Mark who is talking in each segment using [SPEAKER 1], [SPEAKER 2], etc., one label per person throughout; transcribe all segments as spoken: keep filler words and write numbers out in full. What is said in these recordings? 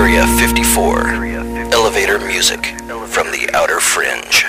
[SPEAKER 1] Area fifty-four. Elevator music from the outer fringe.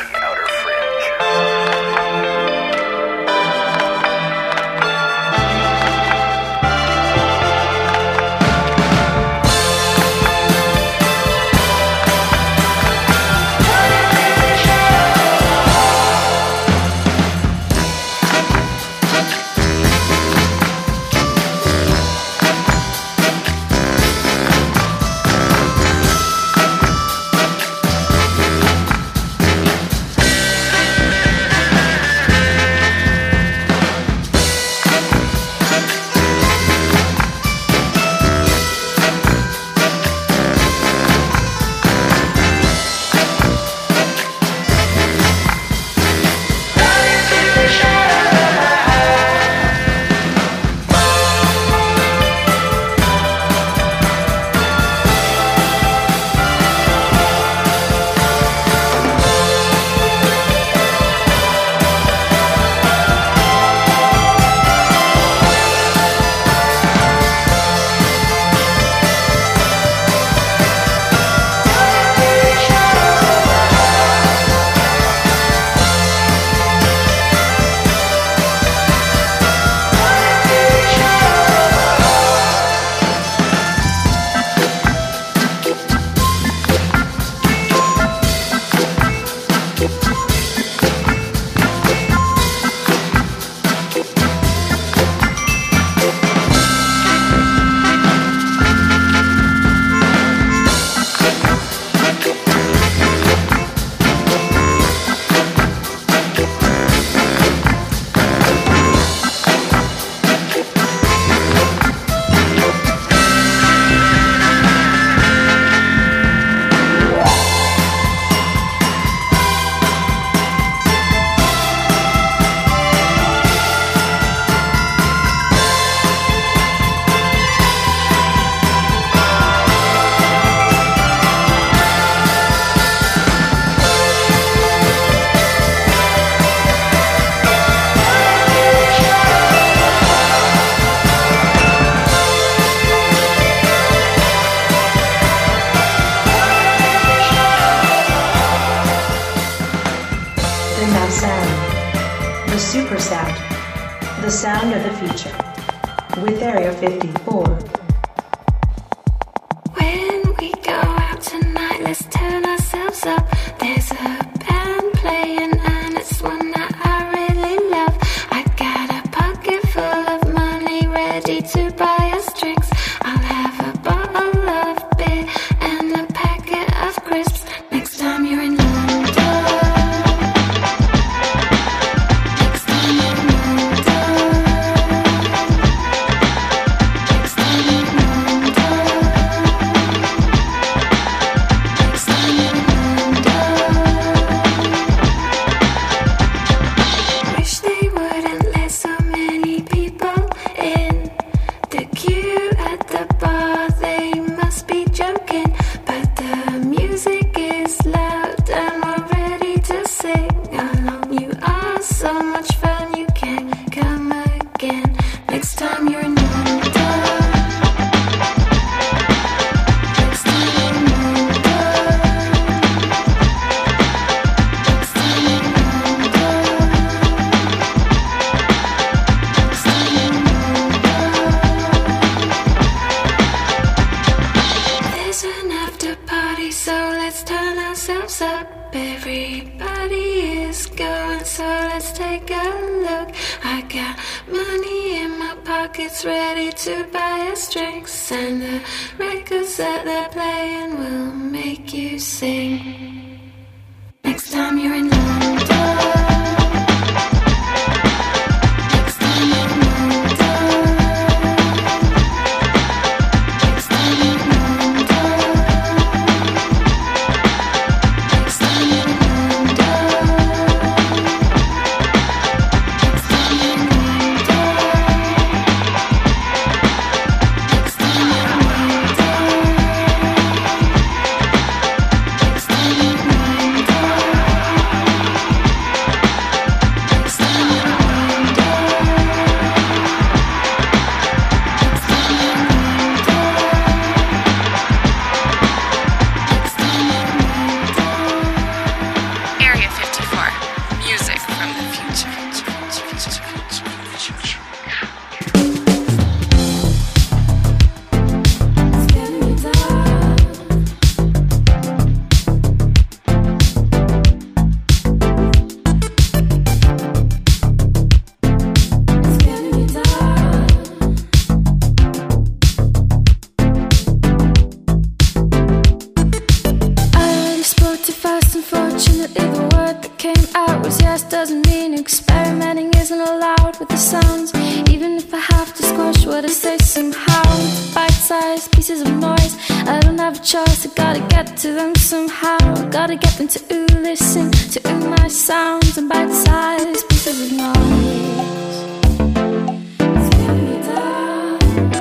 [SPEAKER 2] isn't allowed with the sounds. Even if I have to squash what I say somehow, bite-sized pieces of noise. I don't have a choice, I gotta get to them somehow. Gotta get them to ooh, listen to ooh my sounds and bite-sized pieces of noise. It's getting me down.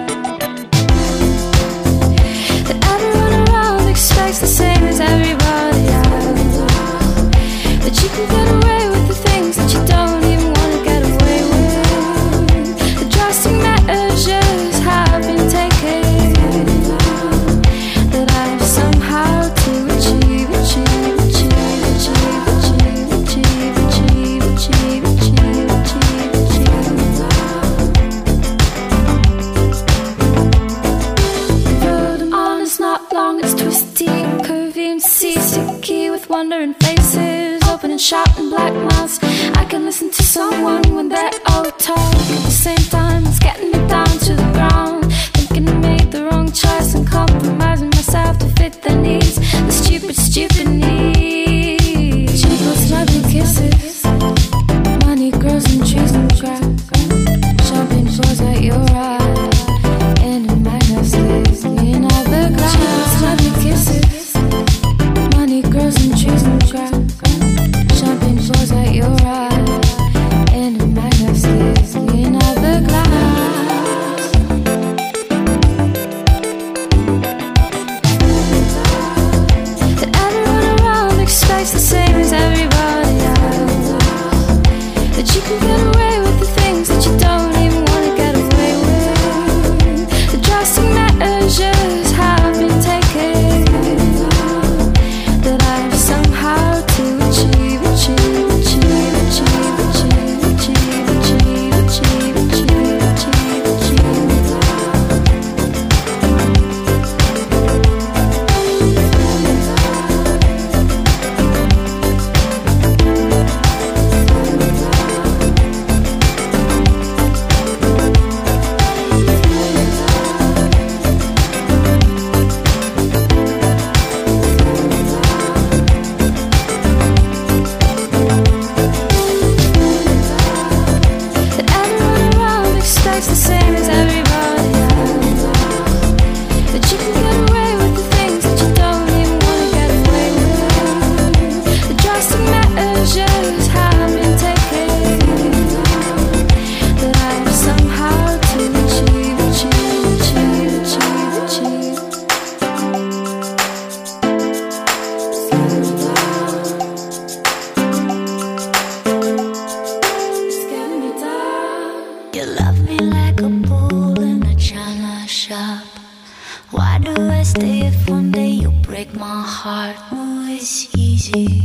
[SPEAKER 2] That everyone around expects the same as everybody else, but you can get away with the things that you don't even want to get away with. The drastic measures have been taken that I've somehow to achieve, achieve, achieve, achieve, achieve, achieve, achieve, achieve, achieve, achieve, achieve. The road I'm on is not long, it's twisty, curvy and sticky with wandering faces, open and shut and black mouths. I can listen to someone when they're all talk at the same time. It's getting me down to the ground, thinking I made the wrong choice and compromising myself to fit their needs. The stupid, stupid needs. Cheap little snuggly kisses, money grows in trees and grass. Champagne falls at your eye, and a madness lives in all the glass. Cheap little snuggly kisses, money grows in trees and grass. Champagne falls at your eye, and a madness lives in all the glass. That everyone around expects the same as everybody else, but you can get away with the things that you don't even want to get away with. The drastic measures have been taken that I've somehow to achieve, achieve, achieve, achieve, achieve, achieve, achieve, achieve, achieve, achieve, achieve. That everyone around expects the same as everybody else, but you can get away with the things that you don't even want to get away with. The drastic measures have been taken that I've somehow to achieve, achieve, achieve, achieve, achieve. It's getting me down.
[SPEAKER 3] You love me like a bull in a china shop. Why do I stay if one day you break my heart? Oh, it's easy,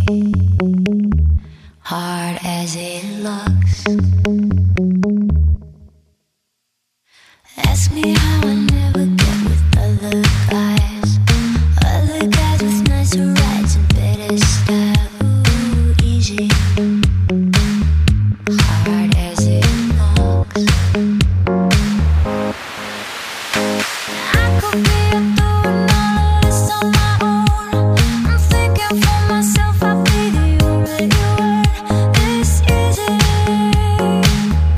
[SPEAKER 3] hard as it looks. Ask me how I never get with other guys, other guys with nicer rides and better style. Ooh, easy, hard as it looks. I could be doing all this on my own. I'm thinking for myself, I'll be the only word. It's easy,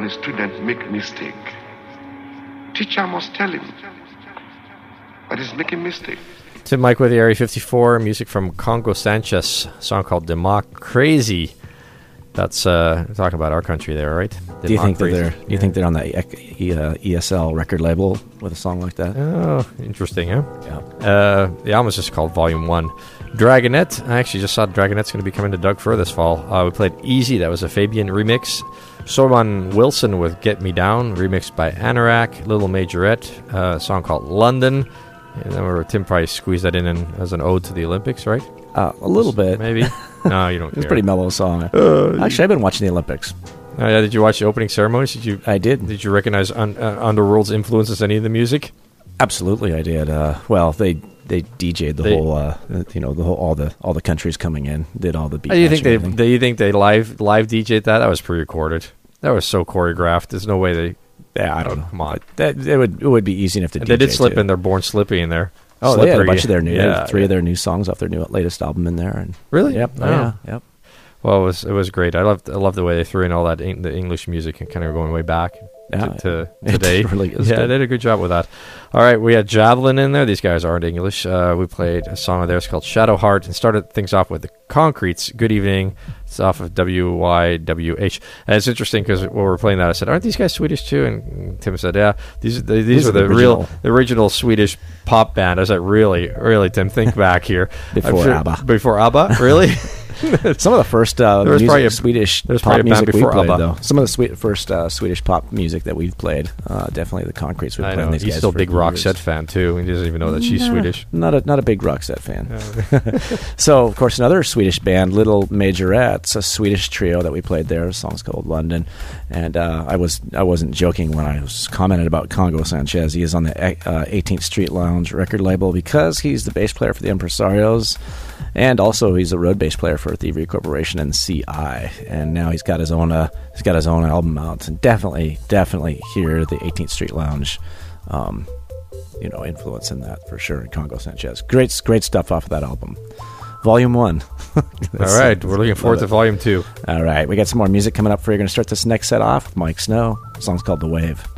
[SPEAKER 4] a student make mistake, teacher must tell him that he's making mistake.
[SPEAKER 5] Tim Mike with the Area fifty-four, music from Congo Sanchez, a song called Democrazy. That's uh, talking about our country there, right?
[SPEAKER 6] Do you think that they're? Do you yeah. think they're on the e- uh, E S L record label with a song like that?
[SPEAKER 5] Oh, interesting, huh?
[SPEAKER 6] Yeah.
[SPEAKER 5] Uh, the album is just called Volume One. Dragonette. I actually just saw Dragonette's going to be coming to Doug Fur this fall. Uh, we played Easy. That was a Fabian remix. Sorman Wilson with Get Me Down, remixed by Anorak. Little Majorette, uh, a song called London. And then we Tim probably squeezed that in, in as an ode to the Olympics, right?
[SPEAKER 6] Uh, a little bit,
[SPEAKER 5] maybe. No, you don't.
[SPEAKER 6] It's a
[SPEAKER 5] care.
[SPEAKER 6] pretty mellow song.
[SPEAKER 5] Uh,
[SPEAKER 6] Actually, I've been watching the Olympics.
[SPEAKER 5] Uh, yeah, did you watch the opening ceremonies? Did you?
[SPEAKER 6] I did.
[SPEAKER 5] Did you recognize un- uh, Underworld's influences any of the music?
[SPEAKER 6] Absolutely, I did. Uh, well, they they D J'd the
[SPEAKER 5] they,
[SPEAKER 6] whole, uh, you know, the whole all the all the countries coming in, did all the beat.
[SPEAKER 5] Do you think they? Do you think they live live D J'd that? That was pre-recorded. That was so choreographed. There's no way they.
[SPEAKER 6] Yeah, I don't know.
[SPEAKER 5] Come on,
[SPEAKER 6] that it would it would be easy enough to.
[SPEAKER 5] And
[SPEAKER 6] D J
[SPEAKER 5] they did slip
[SPEAKER 6] too.
[SPEAKER 5] in their Born Slippy in there.
[SPEAKER 6] Oh,
[SPEAKER 5] Slippery.
[SPEAKER 6] they had a bunch of their new,
[SPEAKER 5] yeah,
[SPEAKER 6] three
[SPEAKER 5] yeah.
[SPEAKER 6] of their new songs off their new latest album in there. And
[SPEAKER 5] really?
[SPEAKER 6] Yep.
[SPEAKER 5] Oh.
[SPEAKER 6] Yeah. Yep.
[SPEAKER 5] Well, it was it was great. I loved I loved the way they threw in all that in, the English music and kind of going way back
[SPEAKER 6] yeah,
[SPEAKER 5] to, to
[SPEAKER 6] it
[SPEAKER 5] today.
[SPEAKER 6] Really is
[SPEAKER 5] yeah,
[SPEAKER 6] good.
[SPEAKER 5] they did a good job with that. All right, we had Javelin in there. These guys aren't English. Uh, we played a song of theirs called Shadow Heart and started things off with the Concretes. Good Evening. It's off of W Y W H. And it's interesting because when we were playing that, I said, "Aren't these guys Swedish too?" And Tim said, "Yeah, these these, these are the, the real the original Swedish pop band." I was like, "Really, really, Tim? Think back here
[SPEAKER 6] before
[SPEAKER 5] sure,
[SPEAKER 6] ABBA.
[SPEAKER 5] Before ABBA, really."
[SPEAKER 6] Some of the first uh,
[SPEAKER 5] there was
[SPEAKER 6] music,
[SPEAKER 5] a,
[SPEAKER 6] Swedish
[SPEAKER 5] there was
[SPEAKER 6] pop music we
[SPEAKER 5] before
[SPEAKER 6] played,
[SPEAKER 5] ABBA.
[SPEAKER 6] though. Some of the sweet, first uh, Swedish pop music that we've played, uh, definitely the Concretes. We've
[SPEAKER 5] I
[SPEAKER 6] played.
[SPEAKER 5] know.
[SPEAKER 6] These
[SPEAKER 5] He's
[SPEAKER 6] guys
[SPEAKER 5] still a
[SPEAKER 6] for
[SPEAKER 5] big
[SPEAKER 6] years.
[SPEAKER 5] Roxette fan too. He doesn't even know that she's
[SPEAKER 6] Nah,
[SPEAKER 5] Swedish.
[SPEAKER 6] Not a not a big Roxette fan. So, of course, another Swedish band, Little Majorettes, a Swedish trio that we played there. The song's called London, and uh, I was I wasn't joking when I was commented about Congo Sanchez. He is on the uh, eighteenth Street Lounge record label because he's the bass player for the Impresarios, and also he's a road bass player for Thievery Corporation and C I. And now he's got his own uh, he's got his own album out, and definitely definitely hear the eighteenth Street Lounge. Um, you know, influence in that for sure. Congo Sanchez, great, great stuff off of that album, Volume One.
[SPEAKER 5] All right, we're looking forward to Volume Two.
[SPEAKER 6] All right, we got some more music coming up for you. We're going to start this next set off with Mike Snow. The song's called The Wave.